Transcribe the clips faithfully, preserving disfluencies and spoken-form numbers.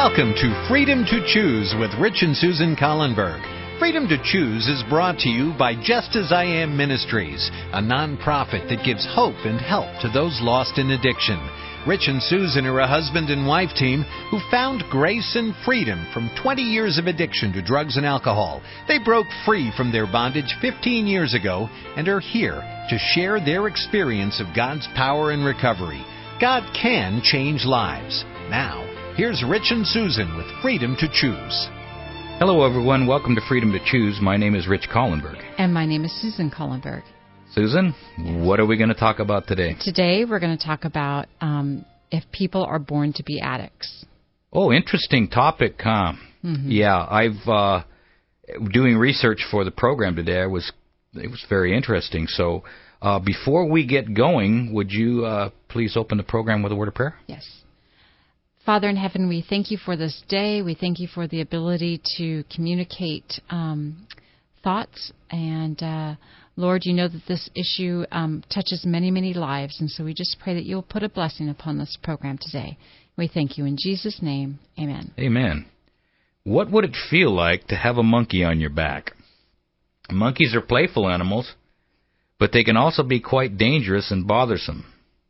Welcome to Freedom to Choose with Rich and Susan Collenberg. Freedom to Choose is brought to you by Just As I Am Ministries, a nonprofit that gives hope and help to those lost in addiction. Rich and Susan are a husband and wife team who found grace and freedom from twenty years of addiction to drugs and alcohol. They broke free from their bondage fifteen years ago and are here to share their experience of God's power and recovery. God can change lives. Now, here's Rich and Susan with Freedom to Choose. Hello, everyone. Welcome to Freedom to Choose. My name is Rich Collenberg. And my name is Susan Collenberg. Susan, what are we going to talk about today? Today we're going to talk about um, if people are born to be addicts. Oh, interesting topic, huh? Mm-hmm. Yeah, I've uh, doing research for the program today. I was it was very interesting. So uh, before we get going, would you uh, please open the program with a word of prayer? Yes. Father in heaven, we thank you for this day. We thank you for the ability to communicate um, thoughts. And, uh, Lord, you know that this issue um, touches many, many lives. And so we just pray that you'll put a blessing upon this program today. We thank you in Jesus' name. Amen. Amen. What would it feel like to have a monkey on your back? Monkeys are playful animals, but they can also be quite dangerous and bothersome.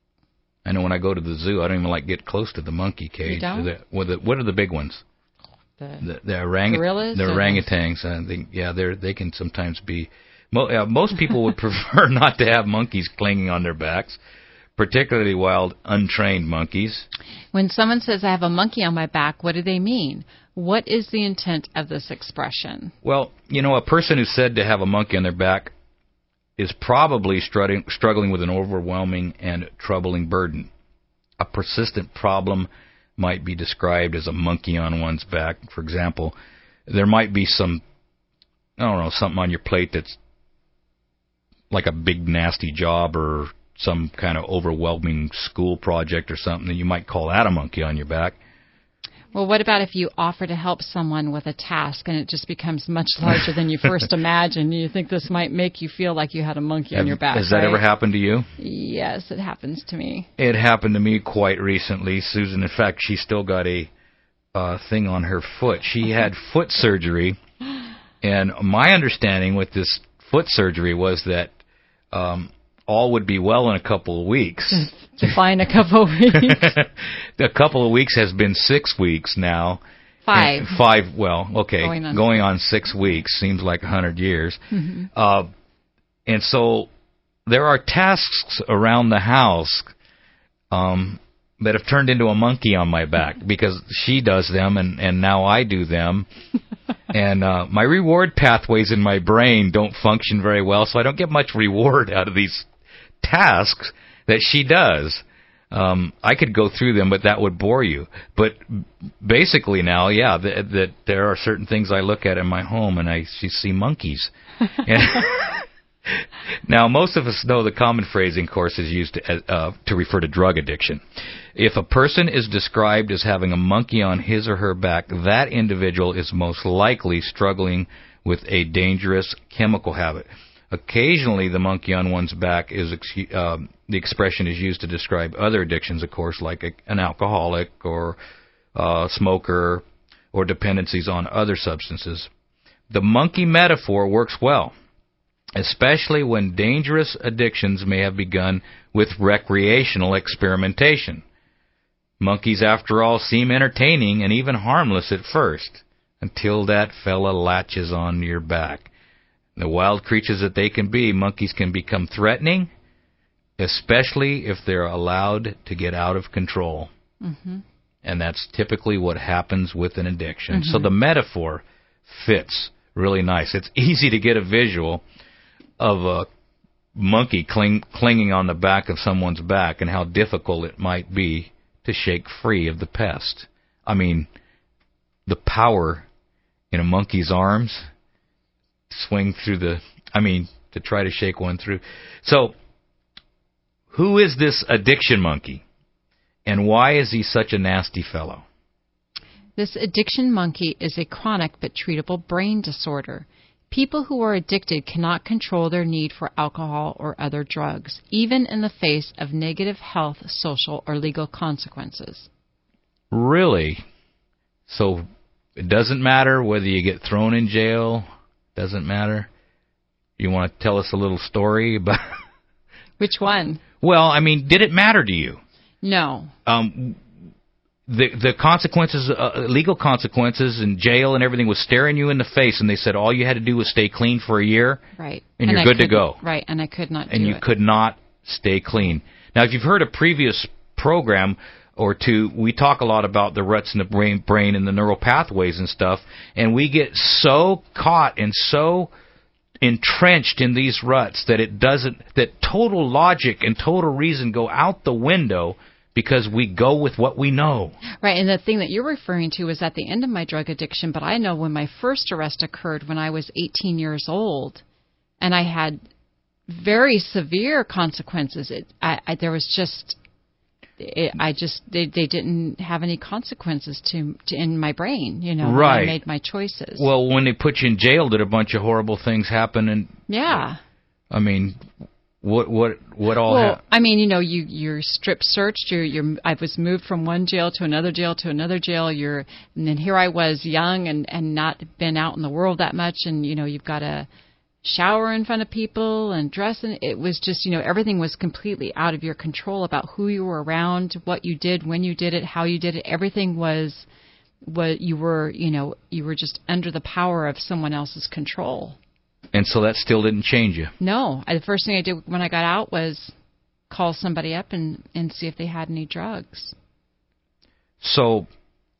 I know when I go to the zoo, I don't even like get close to the monkey cage. You don't? The, what, the, what are the big ones? The, the, the, orang- gorillas? The orangutans. I think, yeah, they they can sometimes be. Mo- uh, most people would prefer not to have monkeys clinging on their backs, particularly wild, untrained monkeys. When someone says, I have a monkey on my back, what do they mean? What is the intent of this expression? Well, you know, a person who's said to have a monkey on their back is probably struggling, struggling with an overwhelming and troubling burden. A persistent problem might be described as a monkey on one's back. For example, there might be some, I don't know, something on your plate that's like a big nasty job or some kind of overwhelming school project or something, that you might call that a monkey on your back. Well, what about if you offer to help someone with a task and it just becomes much larger than you first imagined? You think this might make you feel like you had a monkey Have, on your back, Has that right? ever happened to you? Yes, it happens to me. It happened to me quite recently, Susan. In fact, she still got a uh, thing on her foot. She had foot surgery, and my understanding with this foot surgery was that um, all would be well in a couple of weeks. Define a couple of weeks. A couple of weeks has been six weeks now. Five. And five, well, okay. Going on, going on six weeks seems like a hundred years. Mm-hmm. Uh, and so there are tasks around the house um, that have turned into a monkey on my back because she does them and, and now I do them. And uh, my reward pathways in my brain don't function very well, so I don't get much reward out of these tasks that she does. Um, I could go through them, but that would bore you. But basically now, yeah, that, that there are certain things I look at in my home, and I see monkeys. Now, most of us know the common phrasing, of course, is used to, uh, to refer to drug addiction. If a person is described as having a monkey on his or her back, that individual is most likely struggling with a dangerous chemical habit. Occasionally, the monkey on one's back is uh, the expression is used to describe other addictions, of course, like a, an alcoholic or uh, smoker or dependencies on other substances. The monkey metaphor works well, especially when dangerous addictions may have begun with recreational experimentation. Monkeys, after all, seem entertaining and even harmless at first, until that fella latches on your back. The wild creatures that they can be, monkeys can become threatening, especially if they're allowed to get out of control. Mm-hmm. And that's typically what happens with an addiction. Mm-hmm. So the metaphor fits really nice. It's easy to get a visual of a monkey cling, clinging on the back of someone's back and how difficult it might be to shake free of the pest. I mean, the power in a monkey's arms, swing through the, I mean, to try to shake one through. So, who is this addiction monkey? And why is he such a nasty fellow? This addiction monkey is a chronic but treatable brain disorder. People who are addicted cannot control their need for alcohol or other drugs, even in the face of negative health, social, or legal consequences. Really? So it doesn't matter whether you get thrown in jail. Doesn't matter. You want to tell us a little story about? Which one? Well, I mean, did it matter to you? No. Um, the the consequences, uh, legal consequences, and jail and everything was staring you in the face, and they said all you had to do was stay clean for a year, right? And, and you're I good to go, right? And I could not. And do you it. could not stay clean. Now, if you've heard a previous program or two, we talk a lot about the ruts in the brain, brain and the neural pathways and stuff, and we get so caught and so entrenched in these ruts that it doesn't, that total logic and total reason go out the window because we go with what we know. Right, and the thing that you're referring to was at the end of my drug addiction, but I know when my first arrest occurred when I was eighteen years old, and I had very severe consequences. It, I, I, there was just, it, I just, they, they didn't have any consequences to, to in my brain, you know, right. when I made my choices. Well, when they put you in jail, did a bunch of horrible things happen? And yeah. I mean, what what what all? Well, ha- I mean, you know, you you're strip searched. You're you're. I was moved from one jail to another jail to another jail. You're, and then here I was, young and and not been out in the world that much, and you know, you've got to shower in front of people and dress, and it was just, you know, everything was completely out of your control about who you were around, what you did, when you did it, how you did it. Everything was what you were, you know, you were just under the power of someone else's control. And so that still didn't change you? No. The first thing I did when I got out was call somebody up and, and see if they had any drugs. So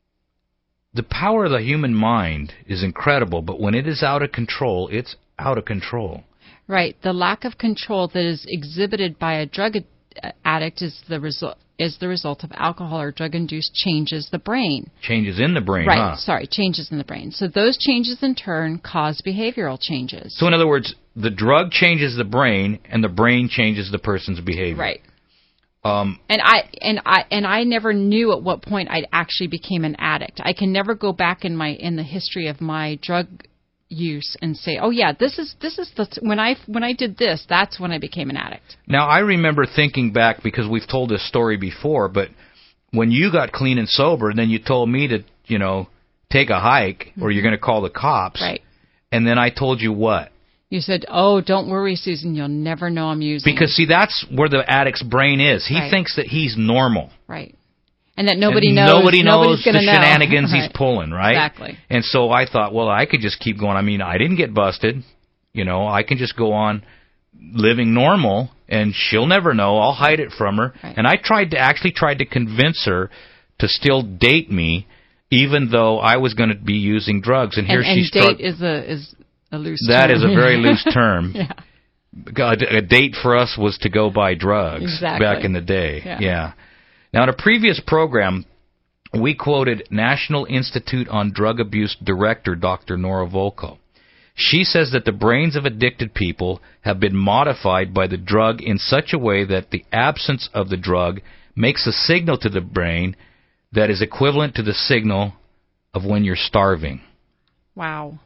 the power of the human mind is incredible, but when it is out of control, it's out of control. Right. The lack of control that is exhibited by a drug addict is the result is the result of alcohol or drug-induced changes the brain. Changes in the brain, right, huh? Sorry, changes in the brain. So those changes in turn cause behavioral changes. So in other words, the drug changes the brain, and the brain changes the person's behavior. Right. Um, and I and I and I never knew at what point I actually became an addict. I can never go back in my in the history of my drug use and say, oh yeah, this is this is the when I when I did this, that's when I became an addict. Now I remember thinking back, because we've told this story before, but when you got clean and sober, and then you told me to, you know, take a hike, mm-hmm. or you're going to call the cops. Right. And then I told you what? You said, oh, don't worry, Susan, you'll never know I'm using. Because see, that's where the addict's brain is. He right. thinks that he's normal. Right. And that nobody and knows. Nobody knows the know. shenanigans right. he's pulling, right? Exactly. And so I thought, well, I could just keep going. I mean, I didn't get busted. You know, I can just go on living normal, and she'll never know. I'll hide it from her. Right. And I tried to actually tried to convince her to still date me, even though I was going to be using drugs. And here and, she's and date is a is a loose. That term. is a very loose term. yeah. A, a date for us was to go buy drugs exactly. back in the day. Yeah. yeah. Now, in a previous program, we quoted National Institute on Drug Abuse Director Doctor Nora Volkow. She says that the brains of addicted people have been modified by the drug in such a way that the absence of the drug makes a signal to the brain that is equivalent to the signal of when you're starving. Wow.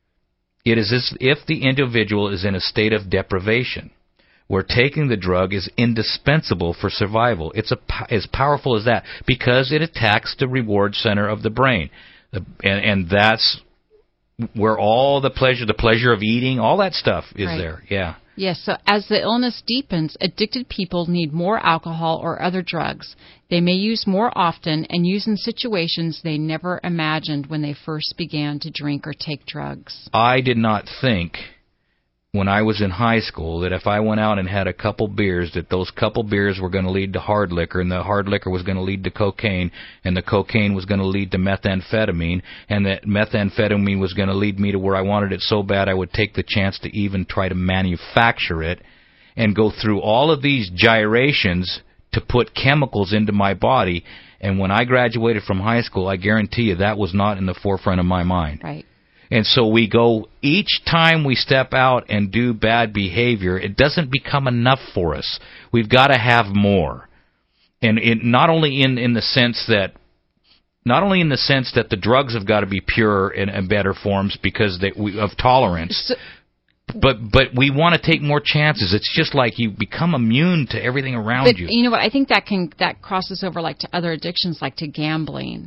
It is as if the individual is in a state of deprivation, where taking the drug is indispensable for survival. It's a, as powerful as that, because it attacks the reward center of the brain. The, and, and that's where all the pleasure, the pleasure of eating, all that stuff is right. there. Yeah. Yes, so as the illness deepens, addicted people need more alcohol or other drugs. They may use more often and use in situations they never imagined when they first began to drink or take drugs. I did not think when I was in high school that if I went out and had a couple beers, that those couple beers were going to lead to hard liquor, and the hard liquor was going to lead to cocaine, and the cocaine was going to lead to methamphetamine, and that methamphetamine was going to lead me to where I wanted it so bad I would take the chance to even try to manufacture it and go through all of these gyrations to put chemicals into my body. And when I graduated from high school, I guarantee you that was not in the forefront of my mind. Right. And so we go, each time we step out and do bad behavior, it doesn't become enough for us. We've got to have more. And it, not only in, in the sense that, not only in the sense that the drugs have got to be pure and, and better forms because they, we, of tolerance, so, but but we want to take more chances. It's just like you become immune to everything around but you. You know what? I think that can that crosses over like to other addictions, like to gambling.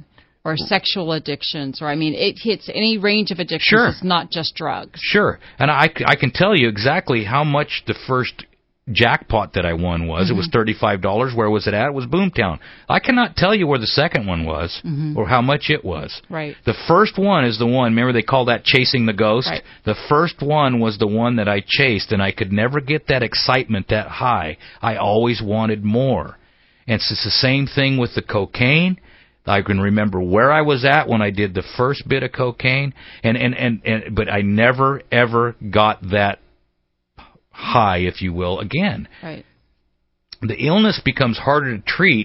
or sexual addictions, or I mean, it hits any range of addictions. Sure. It's not just drugs. Sure. And I, I can tell you exactly how much the first jackpot that I won was. Mm-hmm. It was thirty-five dollars. Where was it at? It was Boomtown. I cannot tell you where the second one was mm-hmm. or how much it was. Right. The first one is the one, remember they call that chasing the ghost? Right. The first one was the one that I chased, and I could never get that excitement that high. I always wanted more. And it's the same thing with the cocaine. I can remember where I was at when I did the first bit of cocaine, and, and, and, and but I never, ever got that high, if you will, again. Right. The illness becomes harder to treat,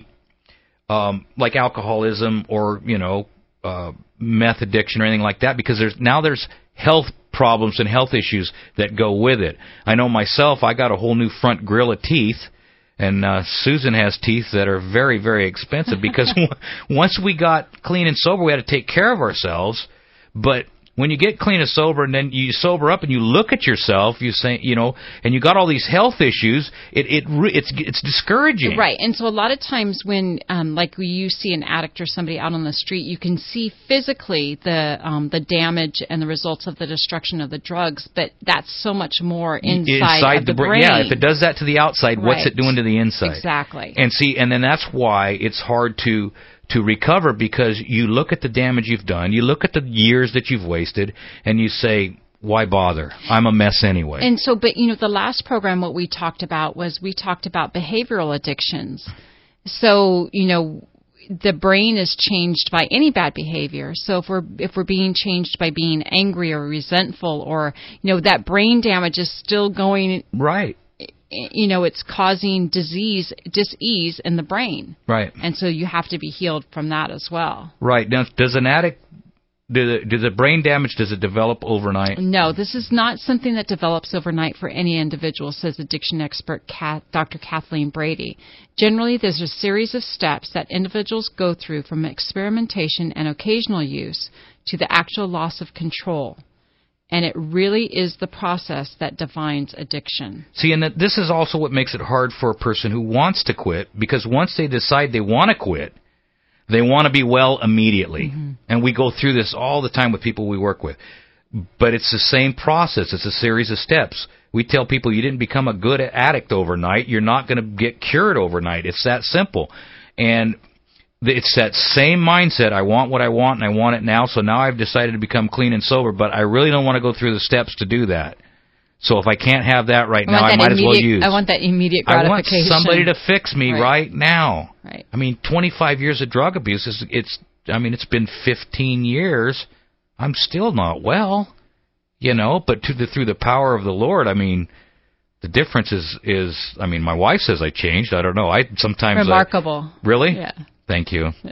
um, like alcoholism or, you know, uh, meth addiction or anything like that, because there's now there's health problems and health issues that go with it. I know myself, I got a whole new front grill of teeth, and uh, Susan has teeth that are very, very expensive because w- once we got clean and sober, we had to take care of ourselves, but when you get clean and sober, and then you sober up and you look at yourself, you say, you know, and you got all these health issues, it it it's it's discouraging. Right. And so a lot of times when, um, like, you see an addict or somebody out on the street, you can see physically the um, the damage and the results of the destruction of the drugs, but that's so much more inside, inside of the, the brain. Yeah, if it does that to the outside, right. what's it doing to the inside? Exactly. And see, and then that's why it's hard to. to recover, because you look at the damage you've done, you look at the years that you've wasted, and you say, why bother? I'm a mess anyway. And so, but, you know, the last program, what we talked about was we talked about behavioral addictions. So, you know, the brain is changed by any bad behavior. So if we're if we're being changed by being angry or resentful, or, you know, that brain damage is still going. Right. You know, it's causing disease, dis-ease in the brain. Right. And so you have to be healed from that as well. Right. Now, does an addict, do the, do the brain damage, does it develop overnight? No, this is not something that develops overnight for any individual, says addiction expert Kath, Doctor Kathleen Brady. Generally, there's a series of steps that individuals go through from experimentation and occasional use to the actual loss of control. And it really is the process that defines addiction. See, and that this is also what makes it hard for a person who wants to quit, because once they decide they want to quit, they want to be well immediately. Mm-hmm. And we go through this all the time with people we work with. But it's the same process. It's a series of steps. We tell people you didn't become a good addict overnight. You're not going to get cured overnight. It's that simple. And it's that same mindset. I want what I want, and I want it now, so now I've decided to become clean and sober, but I really don't want to go through the steps to do that. So if I can't have that right I now, I might as well use. I want that immediate gratification. I want somebody to fix me right, right now. Right. I mean, twenty-five years of drug abuse, is it's, I mean, it's been fifteen years. I'm still not well, you know, but to the, through the power of the Lord, I mean, the difference is, is, I mean, my wife says I changed. I don't know. I sometimes. Remarkable. I, really? Yeah. Thank you. Yes.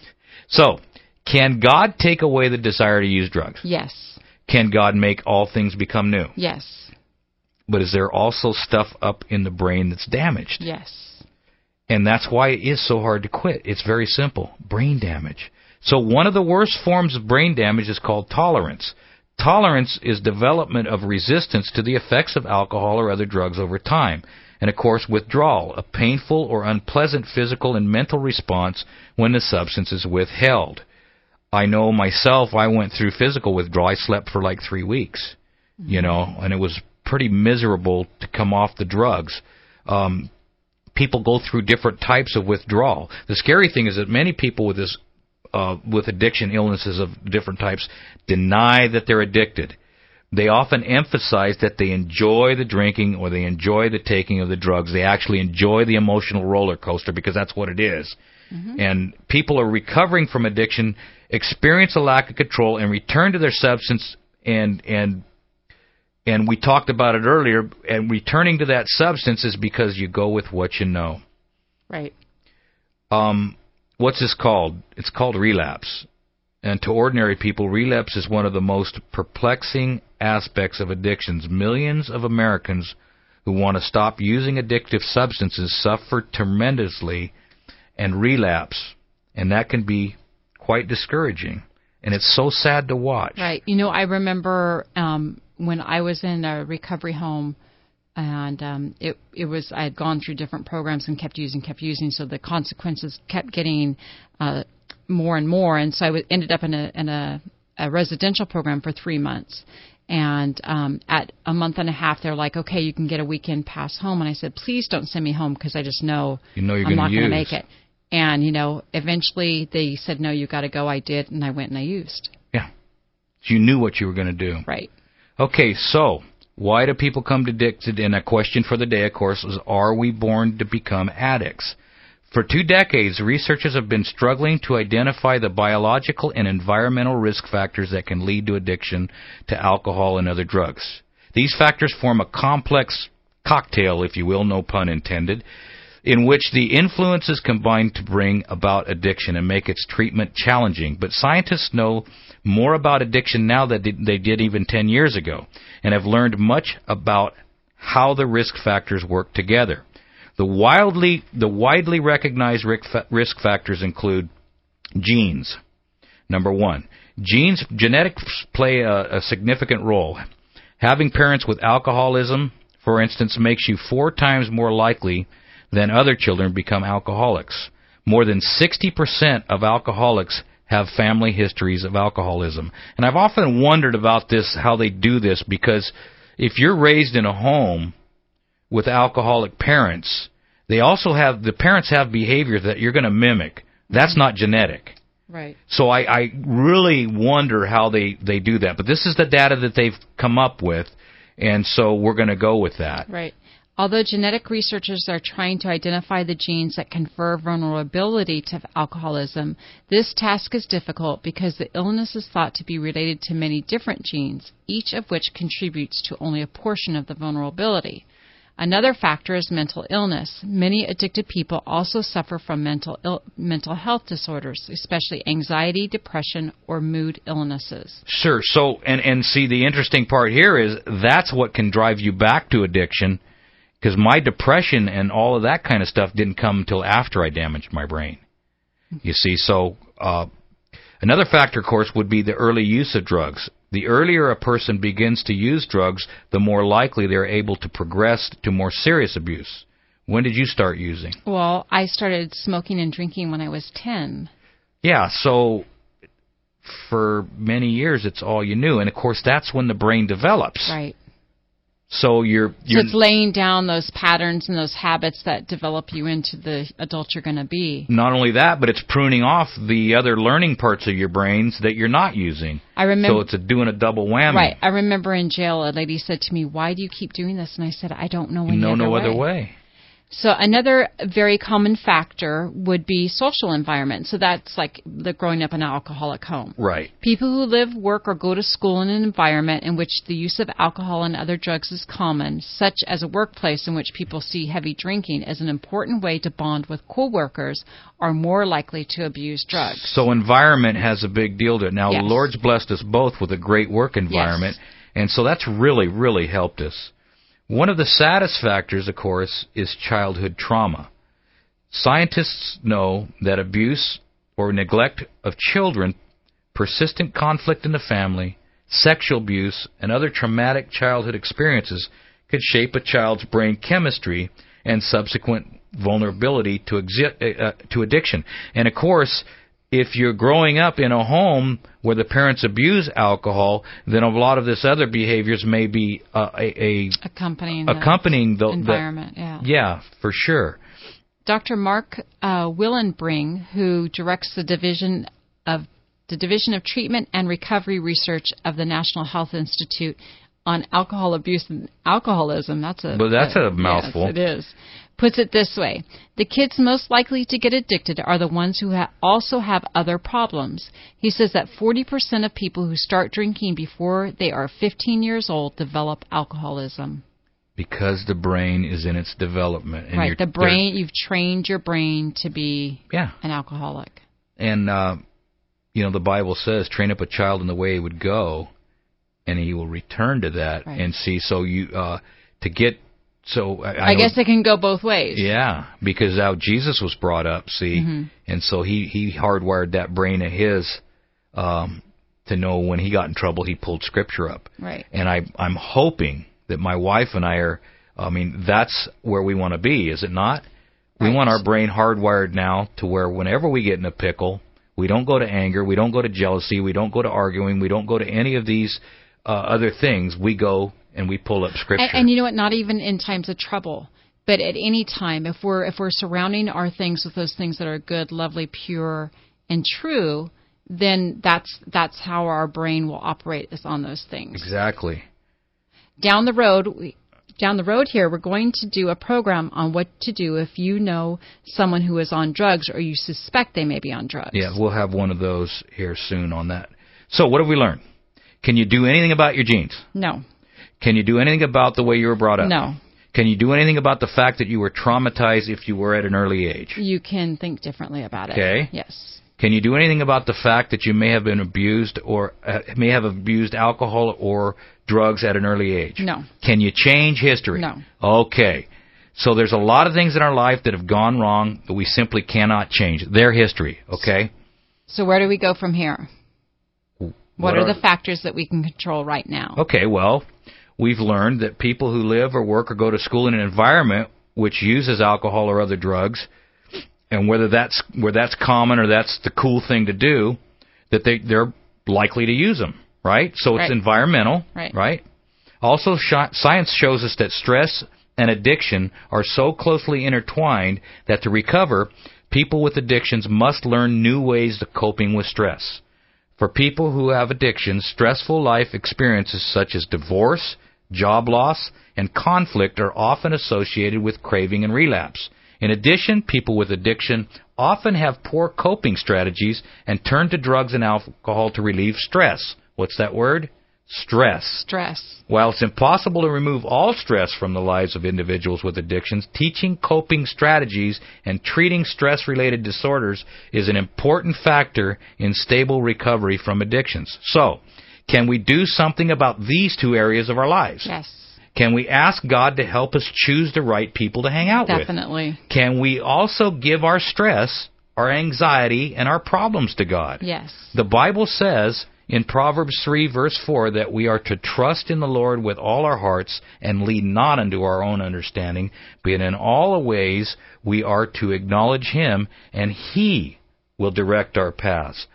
So, can God take away the desire to use drugs? Yes. Can God make all things become new? Yes. But is there also stuff up in the brain that's damaged? Yes. And that's why it is so hard to quit. It's very simple. Brain damage. So one of the worst forms of brain damage is called tolerance. Tolerance is development of resistance to the effects of alcohol or other drugs over time. And, of course, withdrawal, a painful or unpleasant physical and mental response when the substance is withheld. I know myself, I went through physical withdrawal. I slept for like three weeks, mm-hmm. you know, and it was pretty miserable to come off the drugs. Um, people go through different types of withdrawal. The scary thing is that many people with this, uh, with addiction illnesses of different types deny that they're addicted. They often emphasize that they enjoy the drinking or they enjoy the taking of the drugs. They actually enjoy the emotional roller coaster, because that's what it is. Mm-hmm. And people are recovering from addiction, experience a lack of control, and return to their substance. And and and we talked about it earlier. And returning to that substance is because you go with what you know. Right. Um, what's this called? It's called relapse. And to ordinary people, relapse is one of the most perplexing aspects of addictions. Millions of Americans who want to stop using addictive substances suffer tremendously and relapse. And that can be quite discouraging. And it's so sad to watch. Right. You know, I remember um, when I was in a recovery home, and um, it it was I had gone through different programs and kept using, kept using, so the consequences kept getting uh, more and more. And so I w- ended up in a in a, a residential program for three months. And um, at a month and a half, they're like, okay, you can get a weekend pass home. And I said, please don't send me home because I just know, you know you're I'm not going to make it. And, you know, eventually they said, no, you got to go. I did, and I went and I used. Yeah. You knew what you were going to do. Right. Okay, so why do people come to addicted? And a question for the day, of course, is, are we born to become addicts? For two decades, researchers have been struggling to identify the biological and environmental risk factors that can lead to addiction to alcohol and other drugs. These factors form a complex cocktail, if you will, no pun intended, in which the influences combine to bring about addiction and make its treatment challenging. But scientists know more about addiction now than they did even ten years ago, and have learned much about how the risk factors work together. The wildly, the widely recognized risk factors include genes. Number one, genes, genetics play a, a significant role. Having parents with alcoholism, for instance, makes you four times more likely than other children become alcoholics. More than sixty percent of alcoholics have family histories of alcoholism. And I've often wondered about this, how they do this, because if you're raised in a home with alcoholic parents, they also have, the parents have behaviors that you're going to mimic. That's not genetic. Right. So I, I really wonder how they, they do that. But this is the data that they've come up with, and so we're going to go with that. Right. Although genetic researchers are trying to identify the genes that confer vulnerability to alcoholism, this task is difficult because the illness is thought to be related to many different genes, each of which contributes to only a portion of the vulnerability. Another factor is mental illness. Many addicted people also suffer from mental Ill- mental health disorders, especially anxiety, depression, or mood illnesses. Sure. So, and, and see, the interesting part here is that's what can drive you back to addiction, because my depression and all of that kind of stuff didn't come until after I damaged my brain. You see, so uh, another factor, of course, would be the early use of drugs. The earlier a person begins to use drugs, the more likely they're able to progress to more serious abuse. When did you start using? Well, I started smoking and drinking when I was ten. Yeah, so for many years it's all you knew. And, of course, that's when the brain develops. Right. So you're, you're... So it's laying down those patterns and those habits that develop you into the adult you're going to be. Not only that, but it's pruning off the other learning parts of your brains that you're not using. I remember, so it's a, doing a double whammy. Right. I remember in jail a lady said to me, "Why do you keep doing this?" And I said, "I don't know any no, other no way." other way. So another very common factor would be social environment. So that's like the growing up in an alcoholic home. Right. People who live, work, or go to school in an environment in which the use of alcohol and other drugs is common, such as a workplace in which people see heavy drinking as an important way to bond with coworkers, are more likely to abuse drugs. So environment has a big deal to it. Now, yes. the Lord's blessed us both with a great work environment, yes. and so that's really, really helped us. One of the saddest factors, of course, is childhood trauma. Scientists know that abuse or neglect of children, persistent conflict in the family, sexual abuse, and other traumatic childhood experiences could shape a child's brain chemistry and subsequent vulnerability to, exi- uh, to addiction. And, of course, if you're growing up in a home where the parents abuse alcohol, then a lot of this other behaviors may be uh, a, a accompanying, accompanying the, the environment. The, yeah, yeah, for sure. Doctor Mark uh, Willenbring, who directs the division of the Division of Treatment and Recovery Research of the National Health Institute on Alcohol Abuse and Alcoholism. That's a but that's a, a mouthful. Yes, it is. Puts it this way: the kids most likely to get addicted are the ones who ha- also have other problems. He says that forty percent of people who start drinking before they are fifteen years old develop alcoholism. Because the brain is in its development. And right, the brain, you've trained your brain to be yeah. an alcoholic. And, uh, you know, the Bible says, train up a child in the way he would go, and he will return to that. Right. And see, so you, uh, to get, so I, I, I know, guess it can go both ways. Yeah, because how Jesus was brought up, see, mm-hmm. and so he, he hardwired that brain of his um, to know when he got in trouble, he pulled Scripture up. Right. And I, I'm hoping that my wife and I are, I mean, that's where we want to be, is it not? Right. We want our brain hardwired now to where whenever we get in a pickle, We don't go to anger. We don't go to jealousy. We don't go to arguing. We don't go to any of these uh, other things. We go and we pull up Scripture. And, and you know what? Not even in times of trouble, but at any time, if we're if we're surrounding our things with those things that are good, lovely, pure, and true, then that's that's how our brain will operate, is on those things. Exactly. Down the road, we, down the road here, we're going to do a program on what to do if you know someone who is on drugs or you suspect they may be on drugs. Yeah, we'll have one of those here soon on that. So what have we learned? Can you do anything about your genes? No. Can you do anything about the way you were brought up? No. Can you do anything about the fact that you were traumatized if you were at an early age? You can think differently about it. Okay. Yes. Can you do anything about the fact that you may have been abused or uh, may have abused alcohol or drugs at an early age? No. Can you change history? No. Okay. So there's a lot of things in our life that have gone wrong that we simply cannot change. Their history, okay? So where do we go from here? What, what are, are the factors that we can control right now? Okay, well, we've learned that people who live or work or go to school in an environment which uses alcohol or other drugs, and whether that's where that's common or that's the cool thing to do, that they they're likely to use them, right? So it's right. environmental, right? right? Also, sh- science shows us that stress and addiction are so closely intertwined that to recover, people with addictions must learn new ways of coping with stress. For people who have addictions, stressful life experiences such as divorce, job loss, and conflict are often associated with craving and relapse. In addition, people with addiction often have poor coping strategies and turn to drugs and alcohol to relieve stress. What's that word? Stress. Stress. While it's impossible to remove all stress from the lives of individuals with addictions, teaching coping strategies and treating stress-related disorders is an important factor in stable recovery from addictions. So, can we do something about these two areas of our lives? Yes. Can we ask God to help us choose the right people to hang out with? Definitely. Can we also give our stress, our anxiety, and our problems to God? Yes. The Bible says in Proverbs three, verse four, that we are to trust in the Lord with all our hearts and lean not unto our own understanding, but in all ways we are to acknowledge Him, and He will direct our paths.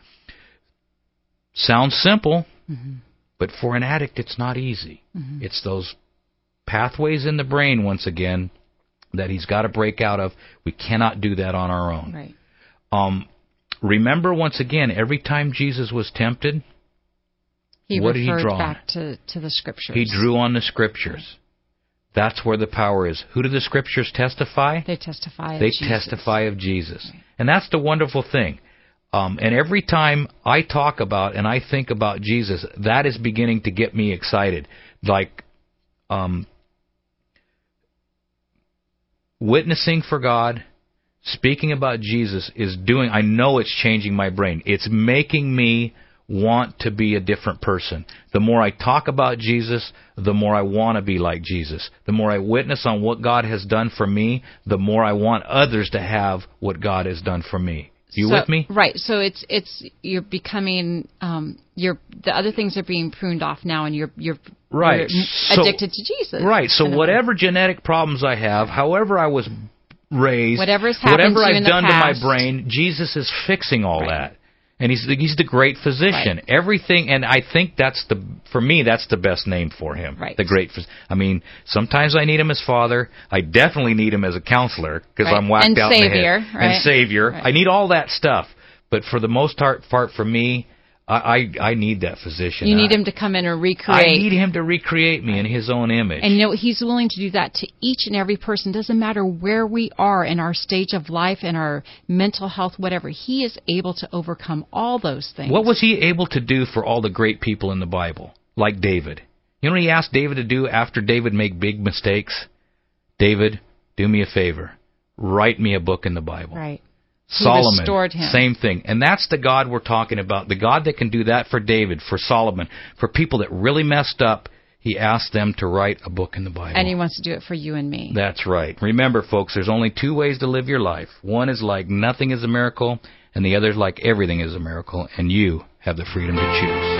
Sounds simple, mm-hmm. but for an addict it's not easy. Mm-hmm. It's those pathways in the brain, once again, that he's got to break out of. We cannot do that on our own. Right. Um, remember, once again, every time Jesus was tempted, he what did he draw back on? to, to the Scriptures. He drew on the Scriptures. That's where the power is. Who do the Scriptures testify? They testify of they Jesus. They testify of Jesus. Right. And that's the wonderful thing. Um, and every time I talk about and I think about Jesus, that is beginning to get me excited. Like, um, witnessing for God, speaking about Jesus is doing, I know it's changing my brain. It's making me want to be a different person. The more I talk about Jesus, the more I want to be like Jesus. The more I witness on what God has done for me, the more I want others to have what God has done for me. You so, with me? Right. So it's it's you're becoming um you're the other things are being pruned off now, and you're you're, right. you're so, addicted to Jesus. Right. So whatever genetic problems I have, however I was raised, whatever's happened whatever to you I've in the done past, to my brain, Jesus is fixing all right. that. And he's the, he's the great physician. Right. Everything, and I think that's the, for me, that's the best name for him. Right. The great, I mean, sometimes I need him as father. I definitely need him as a counselor because right. I'm whacked and out savior, in the head. right. And savior. Right. I need all that stuff. But for the most part, part for me, I, I, I need that physician. You need I, him to come in and recreate. I need him to recreate me in his own image. And you know, he's willing to do that to each and every person. Doesn't matter where we are in our stage of life, in our mental health, whatever. He is able to overcome all those things. What was he able to do for all the great people in the Bible, like David? You know what he asked David to do after David made big mistakes? David, do me a favor. Write me a book in the Bible. Right. Solomon, restored him. Same thing. And that's the God we're talking about, the God that can do that for David, for Solomon, for people that really messed up. He asked them to write a book in the Bible. And he wants to do it for you and me. That's right. Remember, folks, there's only two ways to live your life. One is like nothing is a miracle, and the other is like everything is a miracle, and you have the freedom to choose.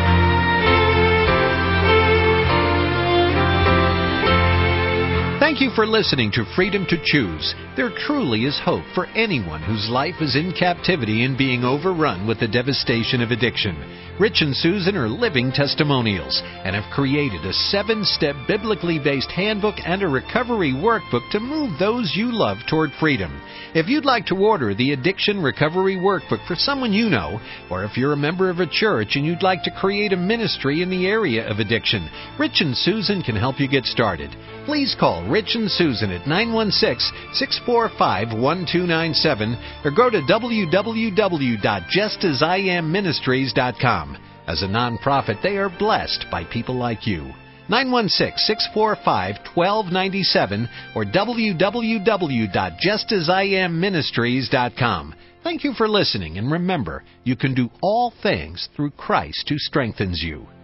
Thank you for for listening to Freedom to Choose. There truly is hope for anyone whose life is in captivity and being overrun with the devastation of addiction. Rich and Susan are living testimonials and have created a seven-step biblically based handbook and a recovery workbook to move those you love toward freedom. If you'd like to order the Addiction Recovery Workbook for someone you know, or if you're a member of a church and you'd like to create a ministry in the area of addiction, Rich and Susan can help you get started. Please call Rich and Susan at nine one six, six four five, one two nine seven or go to w w w dot just as I am ministries dot com. As a nonprofit, they are blessed by people like you. nine one six, six four five, one two nine seven or w w w dot just as I am ministries dot com. Thank you for listening, and remember, you can do all things through Christ who strengthens you.